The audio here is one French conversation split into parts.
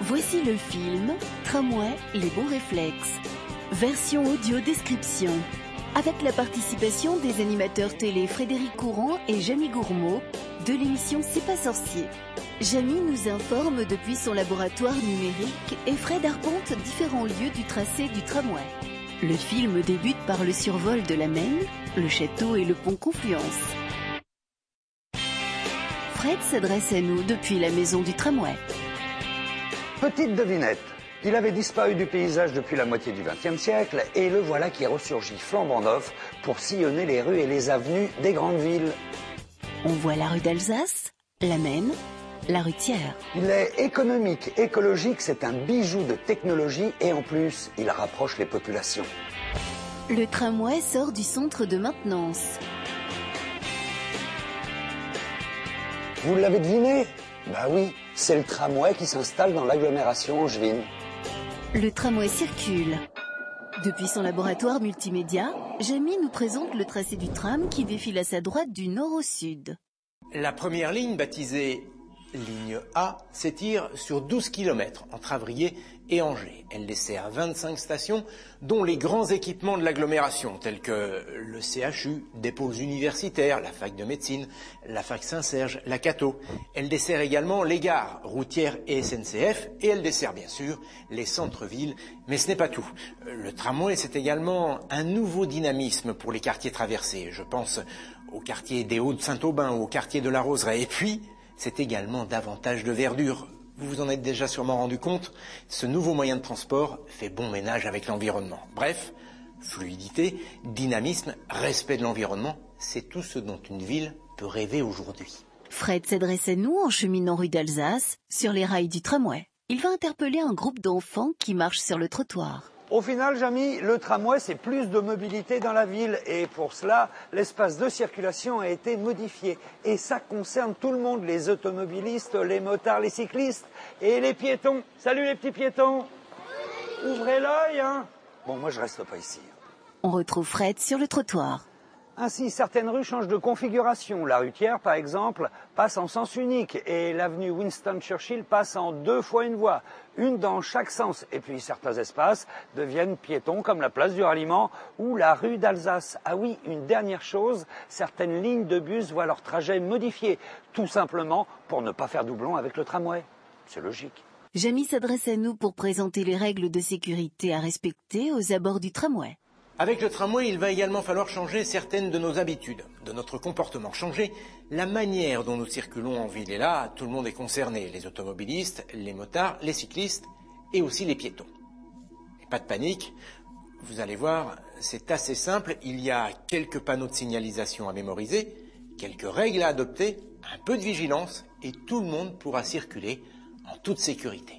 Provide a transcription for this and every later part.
Voici le film Tramway, les bons réflexes. Version audio description. Avec la participation des animateurs télé Frédéric Courant et Jamie Gourmaud de l'émission C'est pas sorcier. Jamie nous informe depuis son laboratoire numérique et Fred arpente différents lieux du tracé du tramway. Le film débute par le survol de la Maine, le château et le pont Confluence. Fred s'adresse à nous depuis la maison du tramway. Petite devinette, il avait disparu du paysage depuis la moitié du XXe siècle et le voilà qui ressurgit flambant neuf pour sillonner les rues et les avenues des grandes villes. On voit la rue d'Alsace, la Maine, la rue Thiers. Il est économique, écologique, c'est un bijou de technologie et en plus, il rapproche les populations. Le tramway sort du centre de maintenance. Vous l'avez deviné? Bah oui, c'est le tramway qui s'installe dans l'agglomération angevine. Le tramway circule. Depuis son laboratoire multimédia, Jamie nous présente le tracé du tram qui défile à sa droite du nord au sud. La première ligne, baptisée ligne A, s'étire sur 12 km entre Avrier et Angers. Elle dessert 25 stations, dont les grands équipements de l'agglomération, tels que le CHU, des pôles universitaires, la fac de médecine, la fac Saint-Serge, la Cato. Elle dessert également les gares routières et SNCF, et elle dessert bien sûr les centres-villes, mais ce n'est pas tout. Le tramway, c'est également un nouveau dynamisme pour les quartiers traversés. Je pense au quartier des Hauts de Saint-Aubin ou au quartier de la Roseraie. Et puis, c'est également davantage de verdure. Vous vous en êtes déjà sûrement rendu compte, ce nouveau moyen de transport fait bon ménage avec l'environnement. Bref, fluidité, dynamisme, respect de l'environnement, c'est tout ce dont une ville peut rêver aujourd'hui. Fred s'adresse à nous en cheminant rue d'Alsace, sur les rails du tramway. Il va interpeller un groupe d'enfants qui marchent sur le trottoir. Au final, Jamie, le tramway, c'est plus de mobilité dans la ville. Et pour cela, l'espace de circulation a été modifié. Et ça concerne tout le monde, les automobilistes, les motards, les cyclistes et les piétons. Salut les petits piétons. Ouvrez l'œil, hein. Bon, moi, je reste pas ici. On retrouve Fred sur le trottoir. Ainsi, certaines rues changent de configuration. La rue Thiers, par exemple, passe en sens unique et l'avenue Winston Churchill passe en 2 fois une voie, une dans chaque sens. Et puis certains espaces deviennent piétons comme la place du Ralliement ou la rue d'Alsace. Ah oui, une dernière chose, certaines lignes de bus voient leur trajet modifié, tout simplement pour ne pas faire doublon avec le tramway. C'est logique. Jamie s'adresse à nous pour présenter les règles de sécurité à respecter aux abords du tramway. Avec le tramway, il va également falloir changer certaines de nos habitudes, de notre comportement, changer la manière dont nous circulons en ville. Et là, tout le monde est concerné, les automobilistes, les motards, les cyclistes et aussi les piétons. Et pas de panique, vous allez voir, c'est assez simple, il y a quelques panneaux de signalisation à mémoriser, quelques règles à adopter, un peu de vigilance et tout le monde pourra circuler en toute sécurité.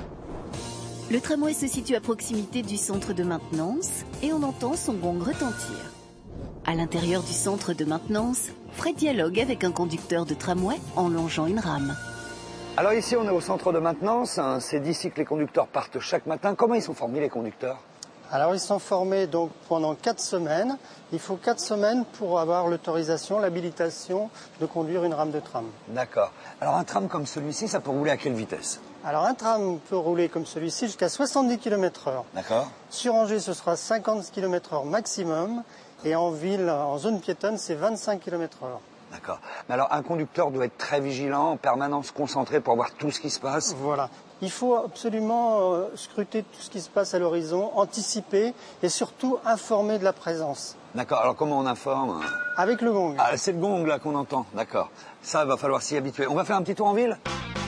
Le tramway se situe à proximité du centre de maintenance et on entend son gong retentir. À l'intérieur du centre de maintenance, Fred dialogue avec un conducteur de tramway en longeant une rame. Alors ici, on est au centre de maintenance. C'est d'ici que les conducteurs partent chaque matin. Comment ils sont formés, les conducteurs? Alors ils sont formés donc pendant 4 semaines. Il faut 4 semaines pour avoir l'autorisation, l'habilitation de conduire une rame de tram. D'accord. Alors un tram comme celui-ci, ça peut rouler à quelle vitesse? Alors un tram peut rouler comme celui-ci jusqu'à 70 km/h. D'accord. Sur Angers, ce sera 50 km/h maximum. Et en ville, en zone piétonne, c'est 25 km/h. D'accord. Mais alors un conducteur doit être très vigilant, en permanence concentré pour voir tout ce qui se passe? Voilà. Il faut absolument scruter tout ce qui se passe à l'horizon, anticiper et surtout informer de la présence. D'accord. Alors comment on informe? Avec le gong. Ah, c'est le gong là qu'on entend. D'accord. Ça, il va falloir s'y habituer. On va faire un petit tour en ville?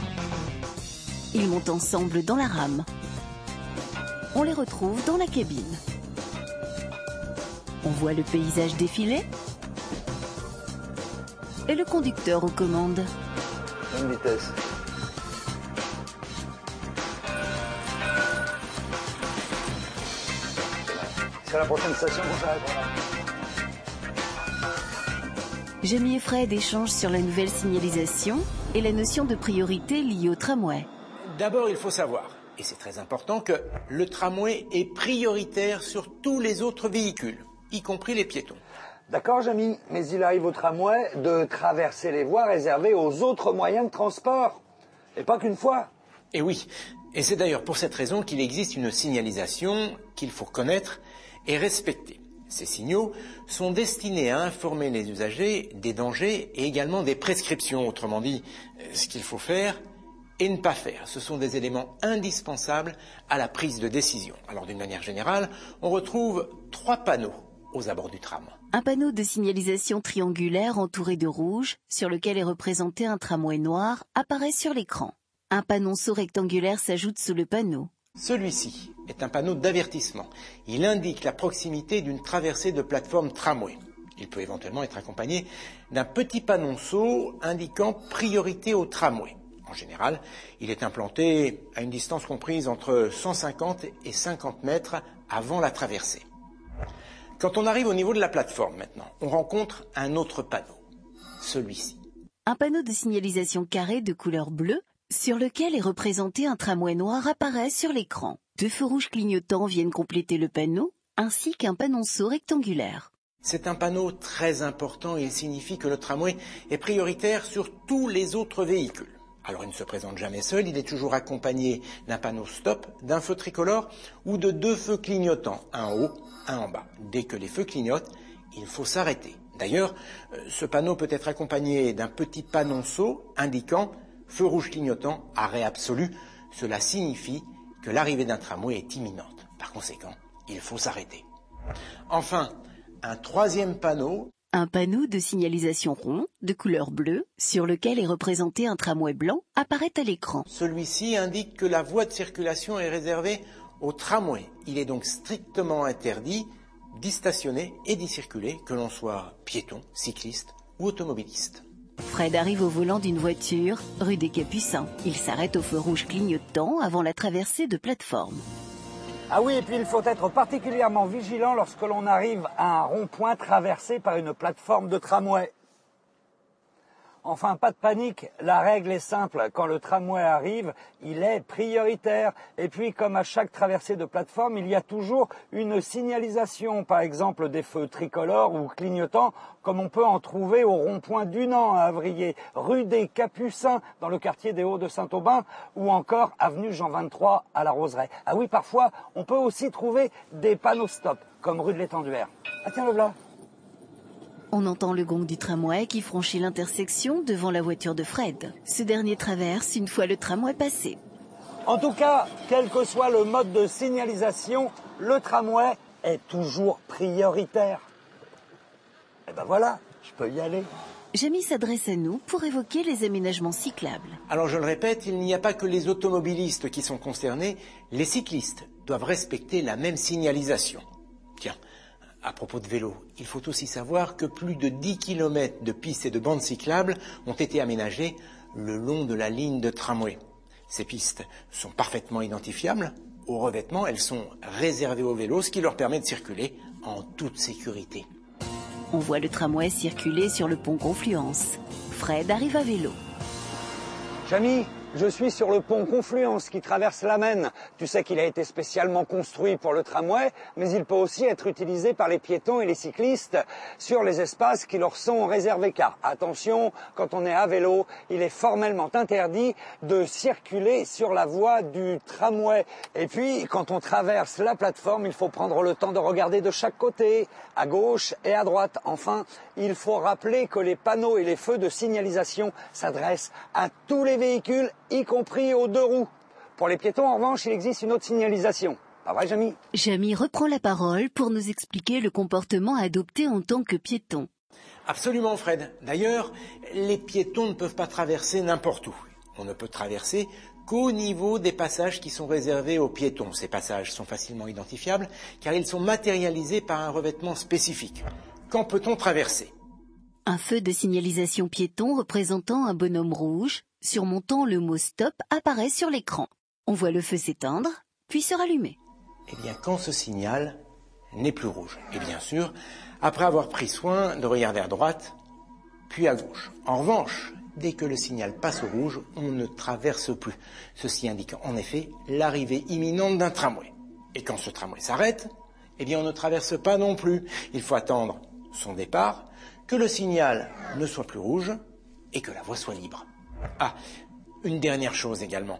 Ils montent ensemble dans la rame. On les retrouve dans la cabine. On voit le paysage défiler et le conducteur aux commandes. Bonne vitesse. C'est la prochaine station qu'on s'arrête. Jamie et Fred échangent sur la nouvelle signalisation et la notion de priorité liée au tramway. D'abord, il faut savoir, et c'est très important, que le tramway est prioritaire sur tous les autres véhicules, y compris les piétons. D'accord, Jamie, mais il arrive au tramway de traverser les voies réservées aux autres moyens de transport. Et pas qu'une fois. Et oui, et c'est d'ailleurs pour cette raison qu'il existe une signalisation qu'il faut connaître et respecter. Ces signaux sont destinés à informer les usagers des dangers et également des prescriptions, autrement dit, ce qu'il faut faire et ne pas faire. Ce sont des éléments indispensables à la prise de décision. Alors d'une manière générale, on retrouve 3 panneaux aux abords du tram. Un panneau de signalisation triangulaire entouré de rouge, sur lequel est représenté un tramway noir, apparaît sur l'écran. Un panonceau rectangulaire s'ajoute sous le panneau. Celui-ci est un panneau d'avertissement. Il indique la proximité d'une traversée de plateforme tramway. Il peut éventuellement être accompagné d'un petit panonceau indiquant priorité au tramway. En général, il est implanté à une distance comprise entre 150 et 50 mètres avant la traversée. Quand on arrive au niveau de la plateforme maintenant, on rencontre un autre panneau, celui-ci. Un panneau de signalisation carré de couleur bleue, sur lequel est représenté un tramway noir, apparaît sur l'écran. 2 feux rouges clignotants viennent compléter le panneau, ainsi qu'un panonceau rectangulaire. C'est un panneau très important et il signifie que le tramway est prioritaire sur tous les autres véhicules. Alors il ne se présente jamais seul, il est toujours accompagné d'un panneau stop, d'un feu tricolore ou de 2 feux clignotants, un en haut, un en bas. Dès que les feux clignotent, il faut s'arrêter. D'ailleurs, ce panneau peut être accompagné d'un petit panonceau indiquant feu rouge clignotant, arrêt absolu. Cela signifie que l'arrivée d'un tramway est imminente. Par conséquent, il faut s'arrêter. Enfin, un 3e panneau. Un panneau de signalisation rond, de couleur bleue, sur lequel est représenté un tramway blanc, apparaît à l'écran. Celui-ci indique que la voie de circulation est réservée au tramway. Il est donc strictement interdit d'y stationner et d'y circuler, que l'on soit piéton, cycliste ou automobiliste. Fred arrive au volant d'une voiture, rue des Capucins. Il s'arrête au feu rouge clignotant avant la traversée de plateforme. Ah oui, et puis il faut être particulièrement vigilant lorsque l'on arrive à un rond-point traversé par une plateforme de tramway. Enfin, pas de panique, la règle est simple, quand le tramway arrive, il est prioritaire. Et puis, comme à chaque traversée de plateforme, il y a toujours une signalisation, par exemple des feux tricolores ou clignotants, comme on peut en trouver au rond-point d'Unan à Avrier, rue des Capucins dans le quartier des Hauts de Saint-Aubin, ou encore avenue Jean 23 à la Roseraie. Ah oui, parfois, on peut aussi trouver des panneaux stop, comme rue de l'Étenduère. Ah tiens, le voilà. On entend le gong du tramway qui franchit l'intersection devant la voiture de Fred. Ce dernier traverse une fois le tramway passé. En tout cas, quel que soit le mode de signalisation, le tramway est toujours prioritaire. Et ben voilà, je peux y aller. Jamy s'adresse à nous pour évoquer les aménagements cyclables. Alors je le répète, il n'y a pas que les automobilistes qui sont concernés, les cyclistes doivent respecter la même signalisation. Tiens, à propos de vélo, il faut aussi savoir que plus de 10 km de pistes et de bandes cyclables ont été aménagées le long de la ligne de tramway. Ces pistes sont parfaitement identifiables. Au revêtement, elles sont réservées aux vélos, ce qui leur permet de circuler en toute sécurité. On voit le tramway circuler sur le pont Confluence. Fred arrive à vélo. Jamy, je suis sur le pont Confluence qui traverse la Maine. Tu sais qu'il a été spécialement construit pour le tramway, mais il peut aussi être utilisé par les piétons et les cyclistes sur les espaces qui leur sont réservés. Car attention, quand on est à vélo, il est formellement interdit de circuler sur la voie du tramway. Et puis, quand on traverse la plateforme, il faut prendre le temps de regarder de chaque côté, à gauche et à droite. Enfin, il faut rappeler que les panneaux et les feux de signalisation s'adressent à tous les véhicules, y compris aux 2 roues. Pour les piétons, en revanche, il existe une autre signalisation. Pas vrai, Jamy ? Jamy reprend la parole pour nous expliquer le comportement à adopter en tant que piéton. Absolument, Fred. D'ailleurs, les piétons ne peuvent pas traverser n'importe où. On ne peut traverser qu'au niveau des passages qui sont réservés aux piétons. Ces passages sont facilement identifiables car ils sont matérialisés par un revêtement spécifique. Quand peut-on traverser ? Un feu de signalisation piéton représentant un bonhomme rouge, surmontant le mot stop, apparaît sur l'écran. On voit le feu s'éteindre, puis se rallumer. Eh bien, quand ce signal n'est plus rouge. Et bien sûr, après avoir pris soin de regarder à droite, puis à gauche. En revanche, dès que le signal passe au rouge, on ne traverse plus. Ceci indique en effet l'arrivée imminente d'un tramway. Et quand ce tramway s'arrête, eh bien on ne traverse pas non plus. Il faut attendre son départ, que le signal ne soit plus rouge et que la voie soit libre. Ah, une dernière chose également.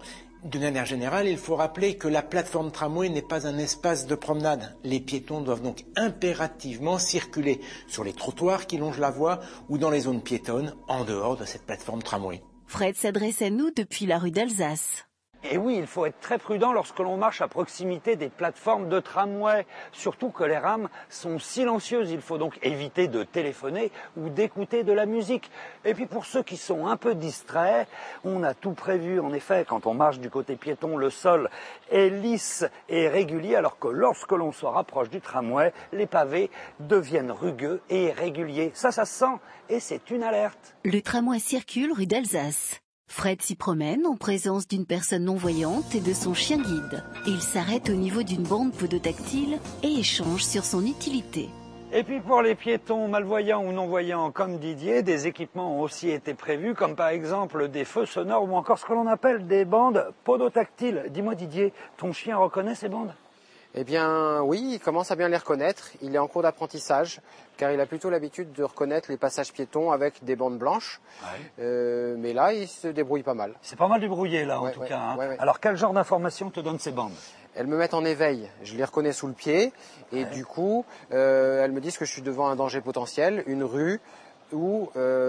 D'une manière générale, il faut rappeler que la plateforme tramway n'est pas un espace de promenade. Les piétons doivent donc impérativement circuler sur les trottoirs qui longent la voie ou dans les zones piétonnes en dehors de cette plateforme tramway. Fred s'adresse à nous depuis la rue d'Alsace. Et oui, il faut être très prudent lorsque l'on marche à proximité des plateformes de tramway, surtout que les rames sont silencieuses. Il faut donc éviter de téléphoner ou d'écouter de la musique. Et puis pour ceux qui sont un peu distraits, on a tout prévu. En effet, quand on marche du côté piéton, le sol est lisse et régulier, alors que lorsque l'on se rapproche du tramway, les pavés deviennent rugueux et irréguliers. Ça se sent et c'est une alerte. Le tramway circule rue d'Alsace. Fred s'y promène en présence d'une personne non-voyante et de son chien guide. Il s'arrête au niveau d'une bande podotactile et échange sur son utilité. Et puis pour les piétons malvoyants ou non-voyants comme Didier, des équipements ont aussi été prévus, comme par exemple des feux sonores ou encore ce que l'on appelle des bandes podotactiles. Dis-moi Didier, ton chien reconnaît ces bandes ? Eh bien oui, il commence à bien les reconnaître. Il est en cours d'apprentissage car il a plutôt l'habitude de reconnaître les passages piétons avec des bandes blanches. Ouais. Mais là, il se débrouille pas mal. C'est pas mal débrouillé là en tout cas. Hein. Ouais. Alors quel genre d'informations te donnent ces bandes ? Elles me mettent en éveil. Je les reconnais sous le pied et du coup, elles me disent que je suis devant un danger potentiel, une rue ou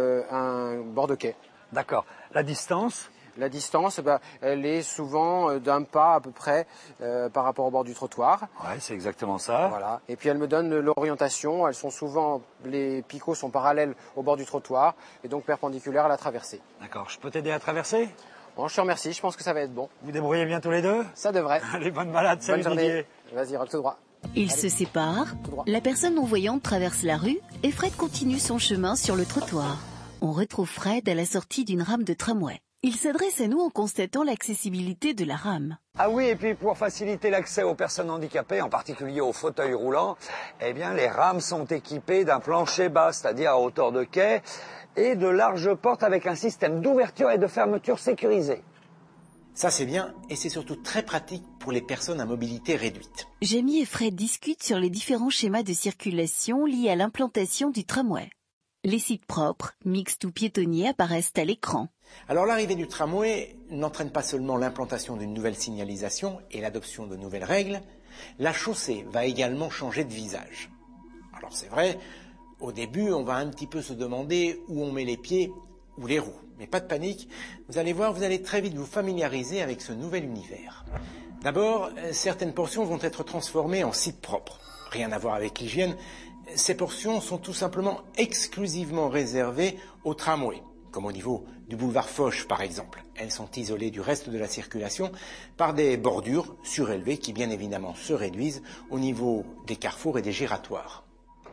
un bord de quai. D'accord. La distance ? La distance, elle est souvent d'un pas à peu près par rapport au bord du trottoir. Ouais, c'est exactement ça. Voilà. Et puis elle me donne l'orientation. Elles sont souvent, les picots sont parallèles au bord du trottoir et donc perpendiculaires à la traversée. D'accord. Je peux t'aider à traverser ? Bon, je te remercie. Je pense que ça va être bon. Vous débrouillez bien tous les deux ? Ça devrait. Allez, bonne balade. Salut Didier. Vas-y, roule tout droit. Ils se séparent. La personne non-voyante traverse la rue et Fred continue son chemin sur le trottoir. On retrouve Fred à la sortie d'une rame de tramway. Il s'adresse à nous en constatant l'accessibilité de la rame. Ah oui, et puis pour faciliter l'accès aux personnes handicapées, en particulier aux fauteuils roulants, eh bien les rames sont équipées d'un plancher bas, c'est-à-dire à hauteur de quai, et de larges portes avec un système d'ouverture et de fermeture sécurisé. Ça c'est bien, et c'est surtout très pratique pour les personnes à mobilité réduite. Jamie et Fred discutent sur les différents schémas de circulation liés à l'implantation du tramway. Les sites propres, mixtes ou piétonniers apparaissent à l'écran. Alors l'arrivée du tramway n'entraîne pas seulement l'implantation d'une nouvelle signalisation et l'adoption de nouvelles règles, la chaussée va également changer de visage. Alors c'est vrai, au début on va un petit peu se demander où on met les pieds ou les roues. Mais pas de panique, vous allez voir, vous allez très vite vous familiariser avec ce nouvel univers. D'abord, certaines portions vont être transformées en sites propres. Rien à voir avec l'hygiène. Ces portions sont tout simplement exclusivement réservées au tramway, comme au niveau du boulevard Foch par exemple. Elles sont isolées du reste de la circulation par des bordures surélevées qui bien évidemment se réduisent au niveau des carrefours et des giratoires.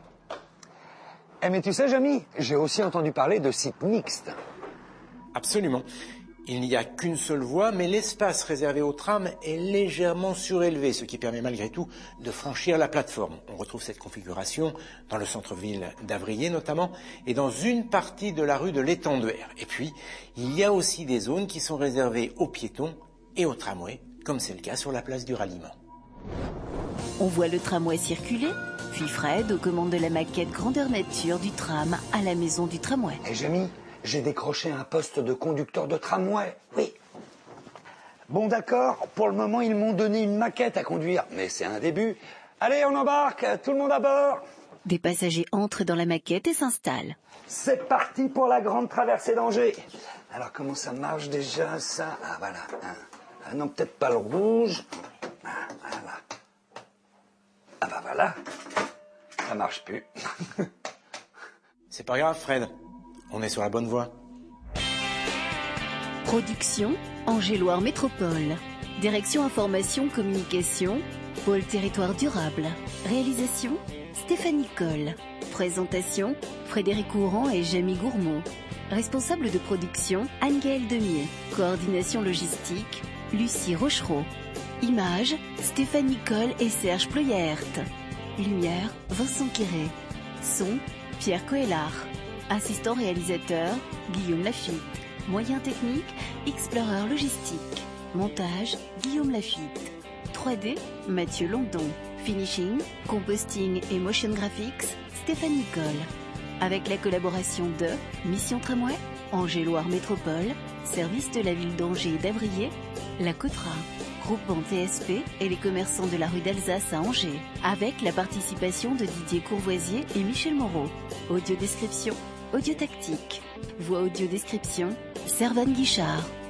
Eh mais tu sais Jamie, j'ai aussi entendu parler de sites mixtes. Absolument. Il n'y a qu'une seule voie, mais l'espace réservé aux trams est légèrement surélevé, ce qui permet malgré tout de franchir la plateforme. On retrouve cette configuration dans le centre-ville d'Avrier notamment, et dans une partie de la rue de l'Étenduère. Et puis, il y a aussi des zones qui sont réservées aux piétons et aux tramways, comme c'est le cas sur la place du Ralliement. On voit le tramway circuler, puis Fred aux commandes de la maquette grandeur nature du tram à la maison du tramway. Eh Jamie, j'ai décroché un poste de conducteur de tramway, oui. Bon d'accord, pour le moment ils m'ont donné une maquette à conduire, mais c'est un début. Allez, on embarque, tout le monde à bord. Des passagers entrent dans la maquette et s'installent. C'est parti pour la grande traversée d'Angers. Alors comment ça marche déjà ça ? Ah voilà, ah non peut-être pas le rouge. Ah voilà. Ah bah voilà, ça marche plus. C'est pas grave Fred. On est sur la bonne voie. Production, Angers-Loire Métropole. Direction Information Communication, Pôle Territoire Durable. Réalisation, Stéphanie Coll. Présentation, Frédéric Courant et Jamie Gourmaud. Responsable de production, Anne-Gaëlle Demieux. Coordination logistique, Lucie Rochereau. Images, Stéphanie Coll et Serge Ployert. Lumière, Vincent Quéré. Son, Pierre Coellard. Assistant réalisateur, Guillaume Lafitte. Moyens techniques, Explorer Logistique. Montage, Guillaume Lafitte. 3D, Mathieu London. Finishing, Composting et Motion Graphics, Stéphanie Coll. Avec la collaboration de Mission Tramway, Angers-Loire Métropole, Service de la ville d'Angers et d'Avrier, La Coutera, groupement TSP et les commerçants de la rue d'Alsace à Angers, avec la participation de Didier Courvoisier et Michel Moreau. Audio description, audio tactique, voix audio description, Servane Guichard.